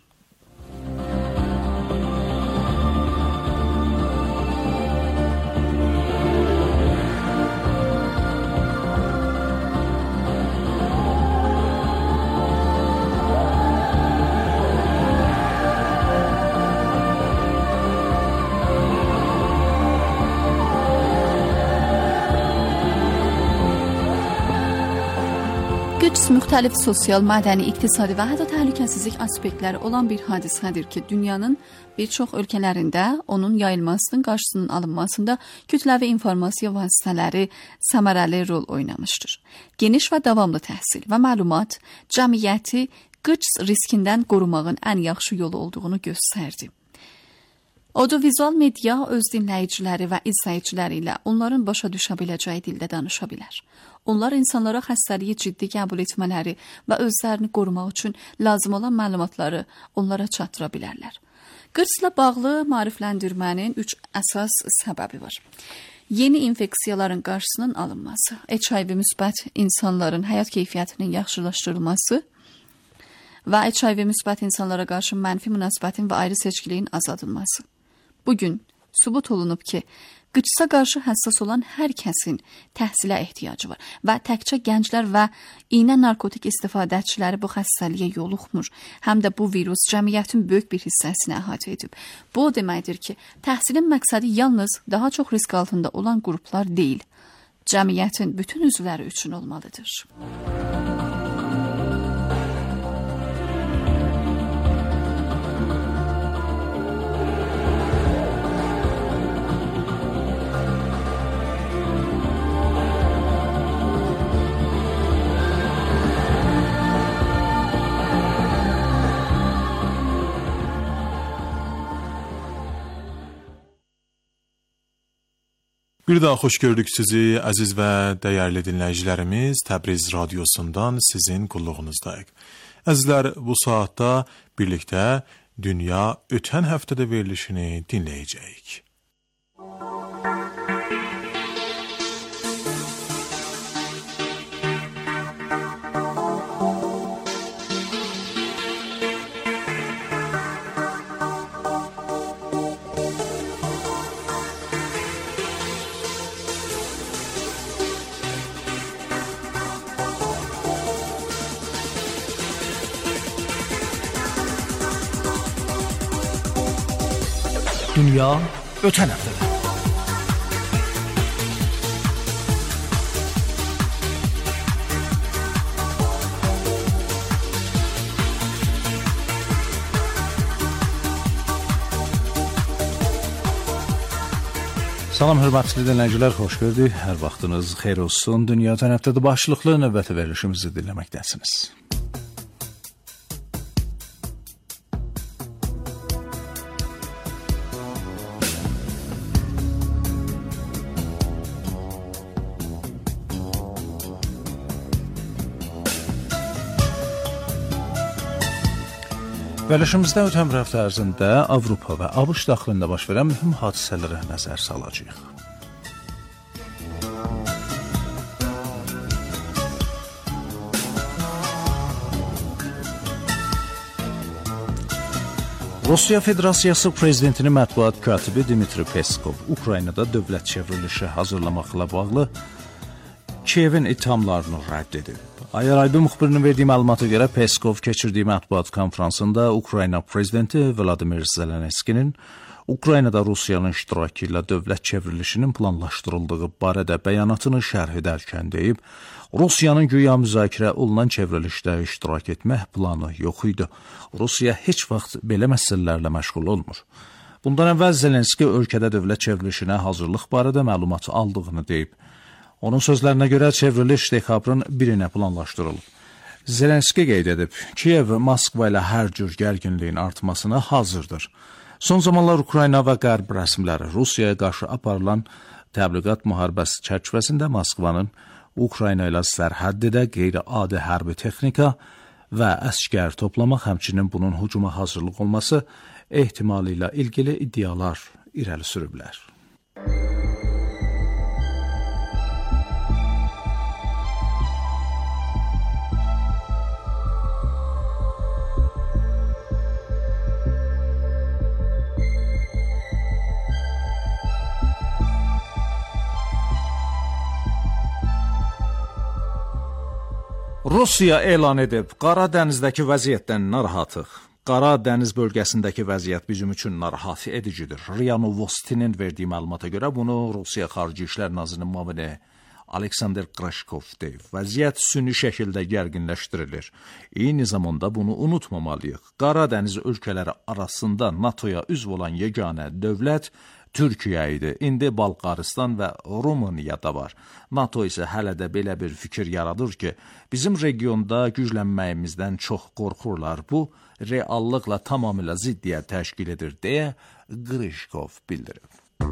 Qıds müxtəlif sosial, mədəni, iqtisadi və hətta təhlükəsizlik aspektləri olan bir hadisədir ki, dünyanın bir çox ölkələrində onun yayılmasının qarşısının alınmasında kütləvi informasiya vasitələri səmərəli rol oynamışdır. Geniş və davamlı təhsil və məlumat cəmiyyəti qıds riskindən qorumağın ən yaxşı yolu olduğunu göstərdi. Audiovizual media öz dinləyiciləri və izləyiciləri ilə onların başa düşə biləcəyi dildə danışa bilər. Onlar insanlara xəstəliyi ciddi qəbul etmələri və özlərini qorumaq üçün lazım olan məlumatları onlara çatdıra bilərlər. Qıdsla bağlı maarifləndirmənin 3 əsas səbəbi var. Yeni infeksiyaların qarşısının alınması, HIV müsbət insanların həyat keyfiyyətinin yaxşılaşdırılması və HIV müsbət insanlara qarşı mənfi münasibətin və ayrı seçkiliyin azaldılması. Bugün sübut olunub ki, qıdsa qarşı həssas olan hər kəsin təhsilə ehtiyacı var və təkcə gənclər və iynə narkotik istifadəçiləri bu xəstəliyə yoluxmur. Həm də bu virus cəmiyyətin böyük bir hissəsini əhatə edib. Bu o deməkdir ki, təhsilin məqsədi yalnız daha çox risk altında olan qruplar deyil, cəmiyyətin bütün üzvləri üçün olmalıdır. Bir daha xoş gördük sizi, əziz və dəyərli dinləyicilərimiz. Təbriz radiosundan sizin qulluğunuzdayıq. Əzizlər, bu saatda birlikdə Dünya ötən həftədə verilişini dinləyəcəyik. Dünya ötən həftədə. Salam hörmətli dinləyicilər, xoş gördük. Hər vaxtınız xeyir olsun. Dünya ötən həftədə başlıqlı növbəti verilişimizi dinləməkdəsiniz. Verilişimizdə ötən bir həftə ərzində Avropa və ABŞ daxilində baş verən mühüm hadisələrə nəzər salacağıq. Rusiya Federasiyası prezidentinin mətbuat katibi Dmitri Peskov Ukraynada dövlət çevrilişi hazırlamaqla bağlı Kiyevin ithamlarını rədd edib. Ayaraydı müxbirinin verdiyi məlumata görə Peskov keçirdiyi mətbuat konfransında Ukrayna prezidenti Vladimir Zelenskinin Ukraynada Rusiyanın iştirakı ilə dövlət çevrilişinin planlaşdırıldığı barədə bəyanatını şərh edərkən deyib, Rusiyanın güya müzakirə olunan çevrilişdə iştirak etmək planı yox idi. Rusiya heç vaxt belə məsələlərlə məşğul olmur. Bundan əvvəl Zelenski ölkədə dövlət çevrilişinə hazırlıq barədə məlumat aldığını deyib. Onun sözlərinə görə çevriliş dekabrın 1-nə planlaşdırılıb. Zelenski qeyd edib, Kiyev Moskva ilə hər cür gərginliyin artmasına hazırdır. Son zamanlar Ukrayna və Qərb rəsmiləri Rusiyaya qarşı aparılan təbliğat müharibəsi çərçivəsində Moskvanın Ukrayna ilə sərhəddə qeyri-adi hərbi texnika və əsgər toplamaq, həmçinin bunun hücuma hazırlıq olması ehtimalı ilə ilgili iddialar irəli sürüblər. Rusiya elan edib, Qara dənizdəki vəziyyətdən narahatıq. Qara dəniz bölgəsindəki vəziyyət bizim üçün narahat edicidir. RIA Novostinin verdiyi məlumata görə bunu Rusiya Xarici İşlər Nazirinin müavini Alexander Krashkov deyib. Vəziyyət süni şəkildə gərginləşdirilir. Eyni zamanda bunu unutmamalıyıq. Qara dəniz ölkələri arasında NATOya üzv olan yeganə dövlət Türkiyə idi. İndi Balqaristan və Rumıniya da var. NATO isə hələ də belə bir fikir yaradır ki, bizim regionda güclənməyimizdən çox qorxurlar. Bu, reallıqla tamamilə ziddiyyət təşkil edir, deyə Krashkov bildirib.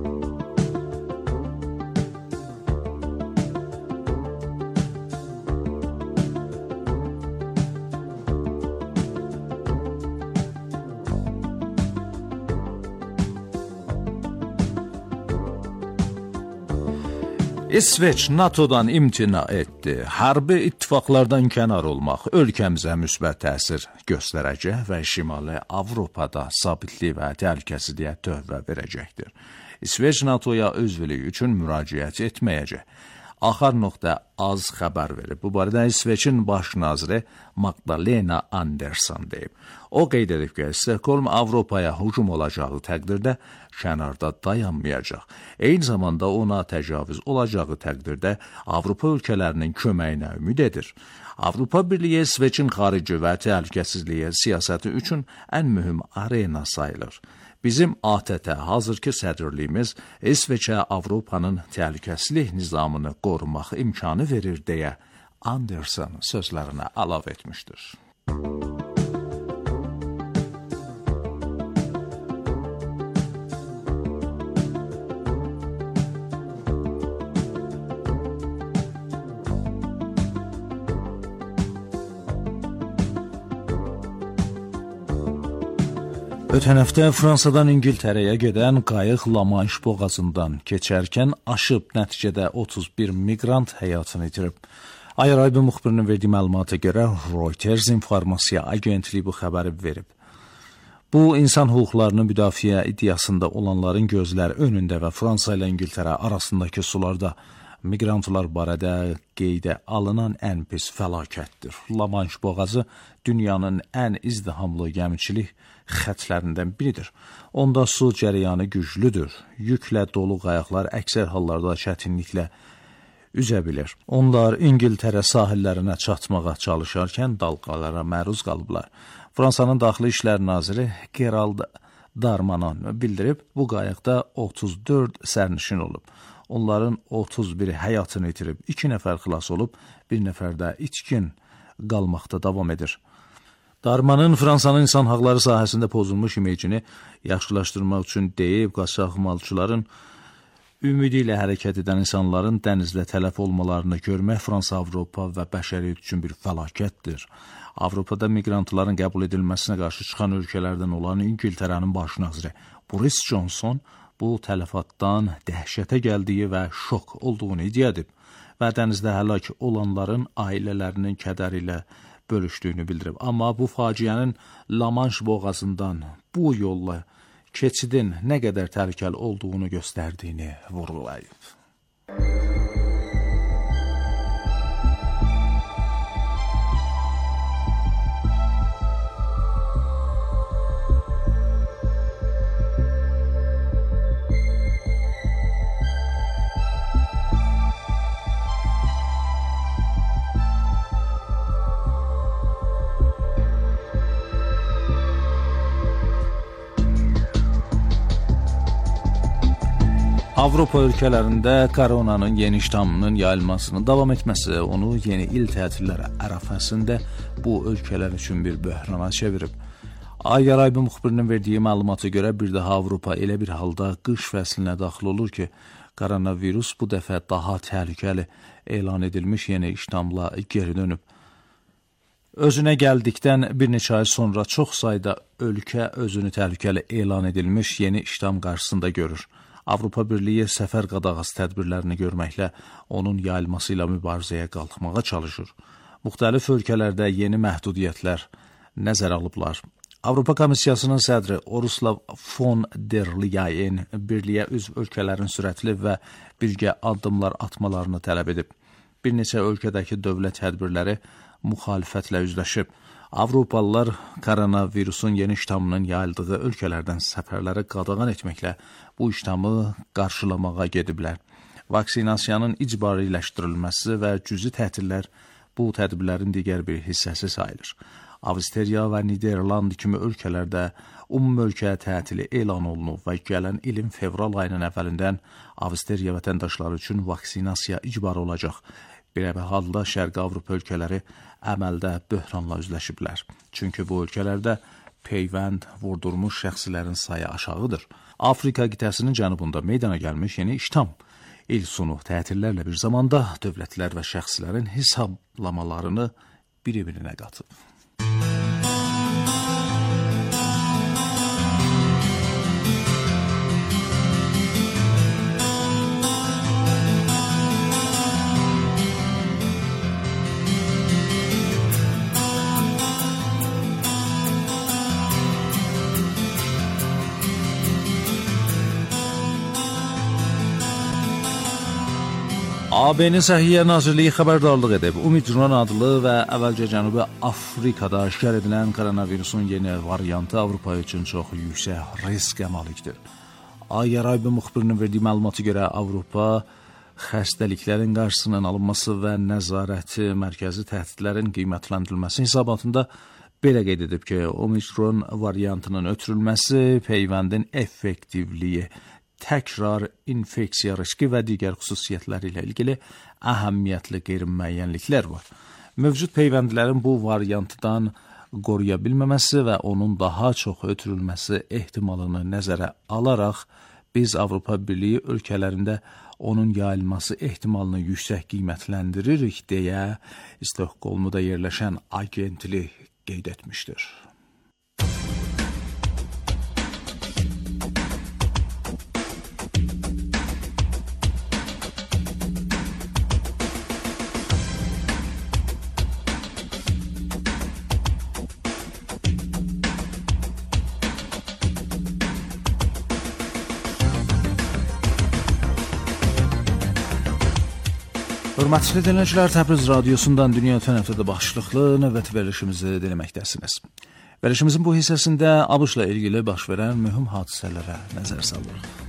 İsveç NATO'dan imtina etdi. Hərbi ittifaqlardan kənar olmaq ölkəmizə müsbət təsir göstərəcək və Şimali Avropada sabitlik və təhlükəsizliyə töhfə verəcəkdir. İsveç NATO'ya üzvlük üçün müraciət etməyəcək. Axar.az xəbər verib. Bu barədə İsveçin baş naziri Magdalena Andersson deyib. O qeyd edib ki, Stockholm Avropaya hücum olacağı təqdirdə kənarda dayanmayacaq. Eyni zamanda ona təcavüz olacağı təqdirdə Avropa ölkələrinin köməyinə ümid edir. Avropa Birliyi İsveçin xarici və təhlükəsizliyi siyasəti üçün ən mühüm arena sayılır. Bizim ATT hazırki sədrliyimiz İsveçə Avropanın təhlükəsizlik nizamını qorumaq imkanı verir deyə Anderson sözlərinə əlavə etmişdir. Ötən həftə Fransadan İngiltərəyə gedən qayıq La-Manş boğazından keçərkən aşıb, nəticədə 31 miqrant həyatını itirib. Ayaraybi müxbirinin verdiyi məlumata görə Reuters informasiya agentliyi bu xəbəri verib. Bu, insan hüquqlarının müdafiə iddiasında olanların gözləri önündə və Fransa ilə İngiltərə arasındakı sularda miqrantlar barədə qeydə alınan ən pis fəlakətdir. La-Manş boğazı dünyanın ən izdihamlı gəmiçilik xəttlərindən biridir. Onda su cərəyanı güclüdür. Yüklə dolu qayıqlar əksər hallarda çətinliklə üzə bilir. Onlar İngiltərə sahillərinə çatmağa çalışarkən dalğalara məruz qalıblar. Fransanın Daxili İşlər naziri Gerald Darmanin bildirib, bu qayıqda 34 sərnişin olub. Onların 31-i həyatını itirib, 2 nəfər xilas olub, 1 nəfər də itkin qalmaqda davam edir. Darmanın Fransanın insan haqları sahəsində pozulmuş imecini yaxşılaşdırmaq üçün deyib, qaçaqmalçıların ümidi ilə hərəkət edən insanların dənizdə tələf olmalarını görmək Fransa, Avropa və bəşəriyyət üçün bir fəlakətdir. Avropada miqrantların qəbul edilməsinə qarşı çıxan ölkələrdən olan İngiltərənin baş naziri Boris Johnson bu tələfatdan dəhşətə gəldiyi və şok olduğunu iddia edib və dənizdə həlak olanların ailələrinin kədəri ilə bölüşdüyünü bildirib. Amma bu faciənin La-Manş boğazından bu yolla keçidin nə qədər təhlükəli olduğunu göstərdiyini vurğulayıb. Avropa ölkələrində koronanın yeni ştammının yayılmasının davam etməsi onu yeni il tətilləri ərəfəsində bu ölkələr üçün bir böhrana çevirib. Ayaraybi müxbirinin verdiyi məlumata görə bir daha Avropa elə bir halda qış fəslinə daxil olur ki, koronavirus bu dəfə daha təhlükəli elan edilmiş yeni ştamla geri dönüb. Özünə gəldikdən bir neçə ay sonra çox sayda ölkə özünü təhlükəli elan edilmiş yeni ştam qarşısında görür. Avropa Birliyi səfər qadağası tədbirlərini görməklə onun yayılması ilə mübarizəyə qalxmağa çalışır. Müxtəlif ölkələrdə yeni məhdudiyyətlər nəzərə alıblar. Avropa Komissiyasının sədri Ursula von der Leyen birliyə üzv ölkələrin sürətli və birgə addımlar atmalarını tələb edib. Bir neçə ölkədəki dövlət tədbirləri müxalifətlə üzləşib. Avropalılar koronavirusun yeni ştamının yayıldığı ölkələrdən səfərləri qadağan etməklə bu ştamı qarşılamağa gediblər. Vaksinasiyanın icbariləşdirilməsi və cüzi tətillər bu tədbirlərin digər bir hissəsi sayılır. Avstriya və Niderland kimi ölkələrdə ümumölkə tətili elan olunub və gələn ilin fevral ayının əvvəlindən Avstriya vətəndaşları üçün vaksinasiya icbari olacaq. Belə bir halda Şərqi Avropa ölkələri əməldə böhranla üzləşiblər. Çünki bu ölkələrdə peyvənd vurdurmuş şəxslərin sayı aşağıdır. Afrika qitəsinin cənubunda meydana gəlmiş yeni ştam il sonu tətillərlə bir zamanda dövlətlər və şəxslərin hesablamalarını bir-birinə qatıb. ABŞ-nin Səhiyyə Nazirliyi xəbərdarlıq edib. Omikron adlı və əvvəlcə Cənubi Afrikada aşkar edilən koronavirusun yeni variantı Avropa üçün çox yüksək risk malikdir. Ayaraybi müxbirinin verdiyi məlumata görə Avropa xəstəliklərin qarşısının alınması və nəzarəti mərkəzi təhdidlərin qiymətləndirilməsi hesabatında belə qeyd edib ki, Omikron variantının ötürülməsi peyvəndin effektivliyi, təkrar infeksiya riski və digər xüsusiyyətləri ilə ilgili əhəmiyyətli qeyri-müəyyənliklər var. Mövcud peyvəndlərin bu variantdan qoruya bilməməsi və onun daha çox ötürülməsi ehtimalını nəzərə alaraq biz Avropa Birliyi ölkələrində onun yayılması ehtimalını yüksək qiymətləndiririk deyə Stokholmda yerləşən agentlik qeyd etmişdir. Hörmətli dinləyicilər, Təbriz radiosundan dünya tənəffüsü başlıqlı növbəti verilişimizi dinləməkdəsiniz. Verilişimizin bu hissəsində ABŞ-la ilgili baş verən mühüm hadisələrə nəzər salırıq.